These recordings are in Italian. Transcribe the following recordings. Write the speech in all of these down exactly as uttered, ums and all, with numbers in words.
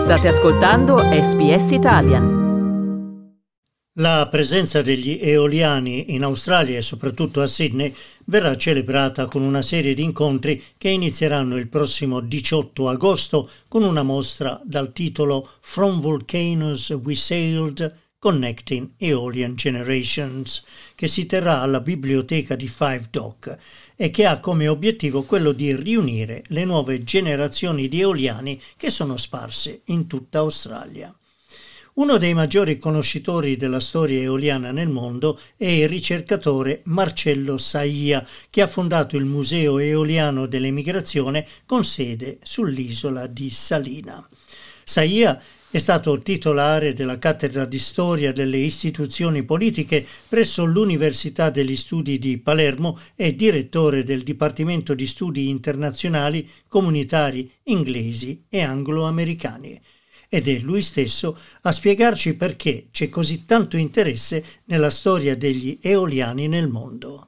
State ascoltando S B S Italian. La presenza degli eoliani in Australia e soprattutto a Sydney verrà celebrata con una serie di incontri che inizieranno il prossimo diciotto agosto con una mostra dal titolo From Volcanoes We Sailed Connecting Aeolian Generations, che si terrà alla biblioteca di Five Dock e che ha come obiettivo quello di riunire le nuove generazioni di eoliani che sono sparse in tutta Australia. Uno dei maggiori conoscitori della storia eoliana nel mondo è il ricercatore Marcello Saia, che ha fondato il Museo Eoliano dell'Emigrazione con sede sull'isola di Salina. Saia è stato titolare della cattedra di storia delle istituzioni politiche presso l'Università degli Studi di Palermo e direttore del Dipartimento di Studi Internazionali, Comunitari, Inglesi e Anglo-Americani. Ed è lui stesso a spiegarci perché c'è così tanto interesse nella storia degli eoliani nel mondo.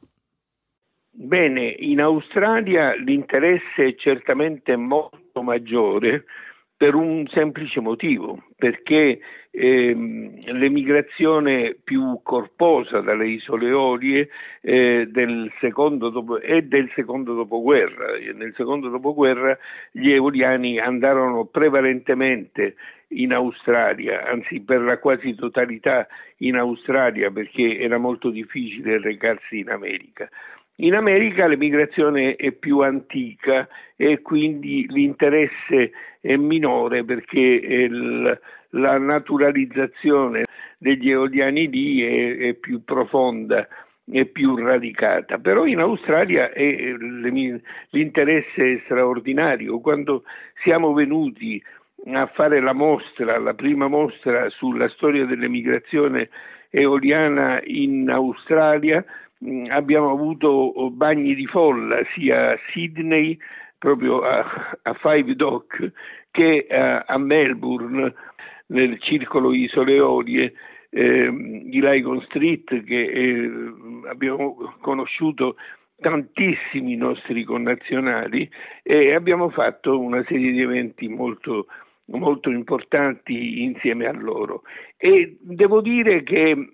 Bene, in Australia l'interesse è certamente molto maggiore per un semplice motivo, perché ehm, l'emigrazione più corposa dalle isole Eolie eh, del secondo dopo, è del secondo dopoguerra. Nel secondo dopoguerra gli eoliani andarono prevalentemente in Australia, anzi per la quasi totalità in Australia, perché era molto difficile recarsi in America. In America l'emigrazione è più antica e quindi l'interesse è minore perché il, la naturalizzazione degli eoliani lì è, è più profonda e più radicata. Però in Australia è, l'interesse è straordinario. Quando siamo venuti a fare la mostra, la prima mostra sulla storia dell'emigrazione eoliana in Australia, abbiamo avuto bagni di folla sia a Sydney, proprio a, a Five Dock, che a, a Melbourne, nel circolo Isole Eolie, eh, di Lygon Street, che eh, abbiamo conosciuto tantissimi nostri connazionali e abbiamo fatto una serie di eventi molto molto importanti insieme a loro. E devo dire che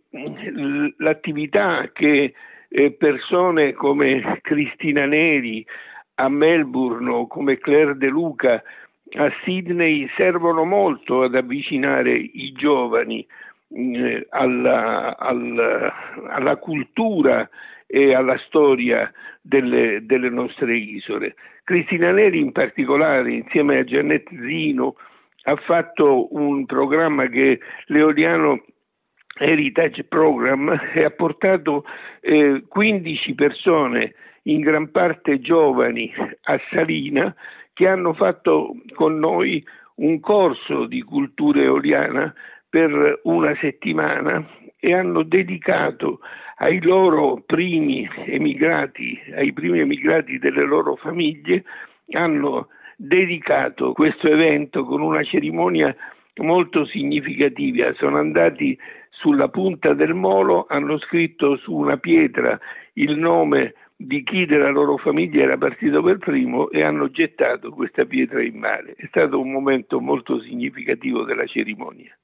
l'attività che eh, persone come Cristina Neri a Melbourne o come Claire De Luca a Sydney servono molto ad avvicinare i giovani eh, alla, alla, alla cultura e alla storia delle, delle nostre isole. Cristina Neri in particolare, insieme a Giannette Zino, ha fatto un programma che l'Eoliano Heritage Program e ha portato eh, quindici persone, in gran parte giovani, a Salina, che hanno fatto con noi un corso di cultura eoliana per una settimana e hanno dedicato ai loro primi emigrati, ai primi emigrati delle loro famiglie, hanno dedicato questo evento con una cerimonia molto significativa. Sono andati sulla punta del molo, hanno scritto su una pietra il nome di chi della loro famiglia era partito per primo e hanno gettato questa pietra in mare. È stato un momento molto significativo della cerimonia.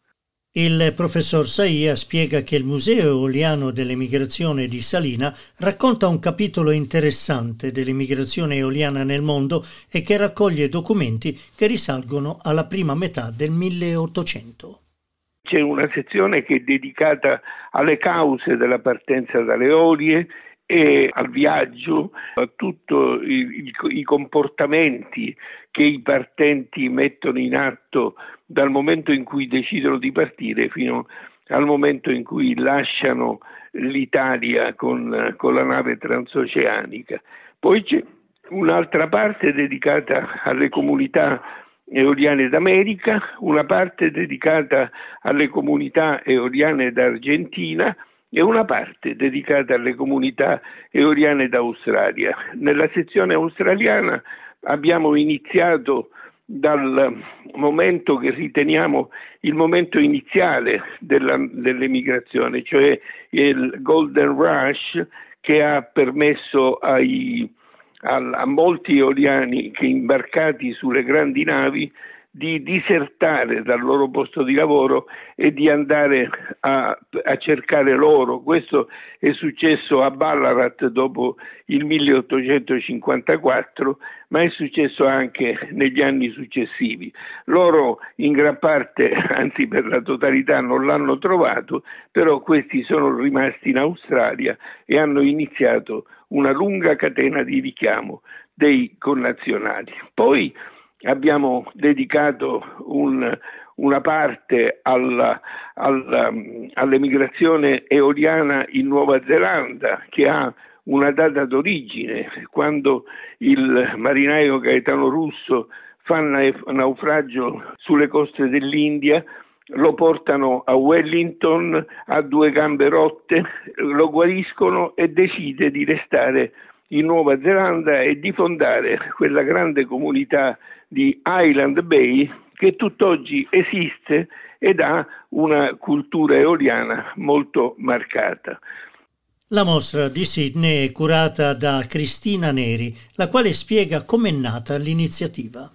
Il professor Saia spiega che il Museo Eoliano dell'Emigrazione di Salina racconta un capitolo interessante dell'emigrazione eoliana nel mondo e che raccoglie documenti che risalgono alla prima metà del milleottocento. C'è una sezione che è dedicata alle cause della partenza dalle Eolie e al viaggio, a tutti i, i comportamenti che i partenti mettono in atto dal momento in cui decidono di partire fino al momento in cui lasciano l'Italia con, con la nave transoceanica. Poi c'è un'altra parte dedicata alle comunità eoliane d'America, una parte dedicata alle comunità eoliane d'Argentina e una parte dedicata alle comunità eoliane d'Australia. Nella sezione australiana abbiamo iniziato dal momento che riteniamo il momento iniziale della, dell'emigrazione, cioè il Golden Rush, che ha permesso ai, a, a molti eoliani che imbarcati sulle grandi navi di disertare dal loro posto di lavoro e di andare a, a cercare l'oro. Questo è successo a Ballarat dopo il milleottocentocinquantaquattro, ma è successo anche negli anni successivi. Loro in gran parte, anzi per la totalità, non l'hanno trovato, però questi sono rimasti in Australia e hanno iniziato una lunga catena di richiamo dei connazionali. Poi abbiamo dedicato un, una parte alla, alla, all'emigrazione eoliana in Nuova Zelanda, che ha una data d'origine. Quando il marinaio Gaetano Russo fa naufragio sulle coste dell'India, lo portano a Wellington, ha due gambe rotte, lo guariscono e decide di restare in Nuova Zelanda e di fondare quella grande comunità di Island Bay che tutt'oggi esiste ed ha una cultura eoliana molto marcata. La mostra di Sydney è curata da Cristina Neri, la quale spiega com'è nata l'iniziativa.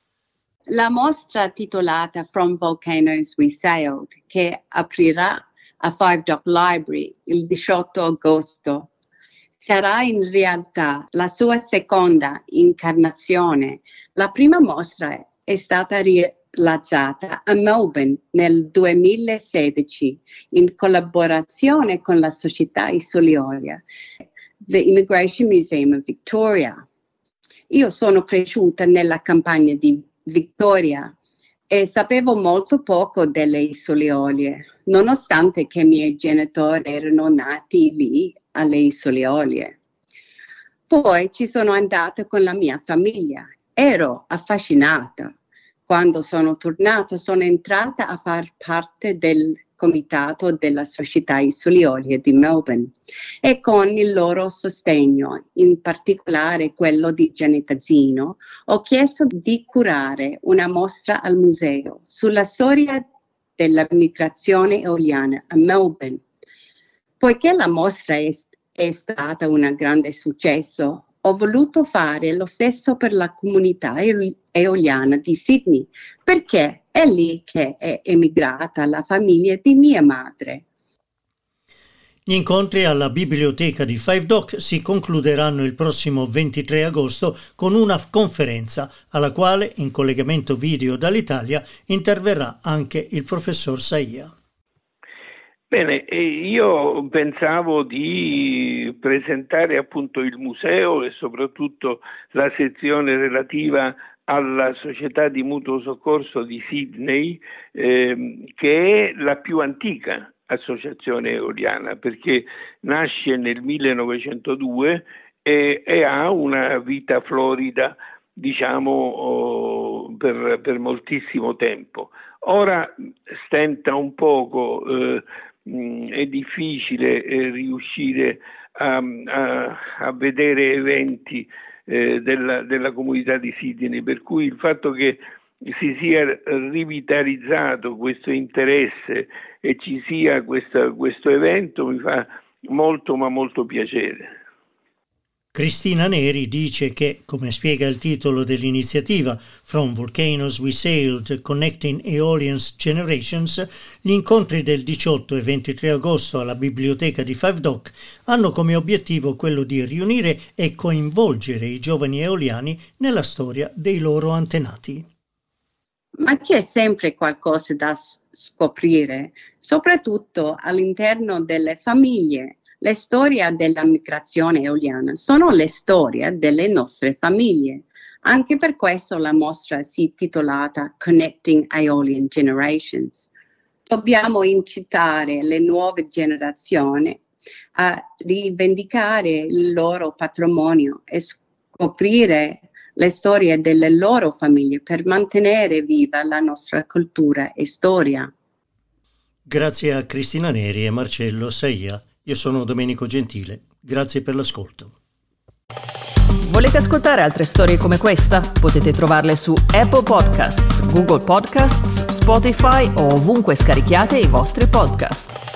La mostra titolata From Volcanoes We Sailed, che aprirà a Five Dock Library il diciotto agosto, sarà in realtà la sua seconda incarnazione. La prima mostra è stata realizzata a Melbourne nel duemilasedici in collaborazione con la Società Isoliolia, The Immigration Museum of Victoria. Io sono cresciuta nella campagna di Victoria e sapevo molto poco delle Isoliolie, nonostante che i miei genitori erano nati lì alle Isoliolie. Poi ci sono andata con la mia famiglia. Ero affascinata. Quando sono tornata sono entrata a far parte del comitato della Società Isoliolia di Melbourne e con il loro sostegno, in particolare quello di Gianni Tazzino, ho chiesto di curare una mostra al museo sulla storia della migrazione eoliana a Melbourne. Poiché la mostra è, è stata un grande successo, ho voluto fare lo stesso per la comunità eoliana di Sydney, perché è lì che è emigrata la famiglia di mia madre. Gli incontri alla biblioteca di Five Dock si concluderanno il prossimo ventitré agosto con una conferenza alla quale, in collegamento video dall'Italia, interverrà anche il professor Saia. Bene, io pensavo di presentare appunto il museo e soprattutto la sezione relativa alla Società di Mutuo Soccorso di Sydney, eh, che è la più antica associazione eoliana, perché nasce nel millenovecentodue e, e ha una vita florida, diciamo, oh, per, per moltissimo tempo. Ora stenta un poco, eh, mh, è difficile eh, riuscire a, a, a vedere eventi eh, della, della comunità di Sydney, per cui il fatto che si sia rivitalizzato questo interesse e ci sia questa, questo evento mi fa molto ma molto piacere. Cristina Neri dice che, come spiega il titolo dell'iniziativa From Volcanoes We Sailed, Connecting Aeolians Generations, gli incontri del diciotto e ventitré agosto alla biblioteca di Five Dock hanno come obiettivo quello di riunire e coinvolgere i giovani eoliani nella storia dei loro antenati. Ma c'è sempre qualcosa da scoprire, soprattutto all'interno delle famiglie. Le storie della migrazione eoliana sono le storie delle nostre famiglie. Anche per questo la mostra si è intitolata Connecting Aeolian Generations. Dobbiamo incitare le nuove generazioni a rivendicare il loro patrimonio e scoprire le storie delle loro famiglie per mantenere viva la nostra cultura e storia. Grazie a Cristina Neri e Marcello Saia. Io sono Domenico Gentile. Grazie per l'ascolto. Volete ascoltare altre storie come questa? Potete trovarle su Apple Podcasts, Google Podcasts, Spotify o ovunque scarichiate i vostri podcast.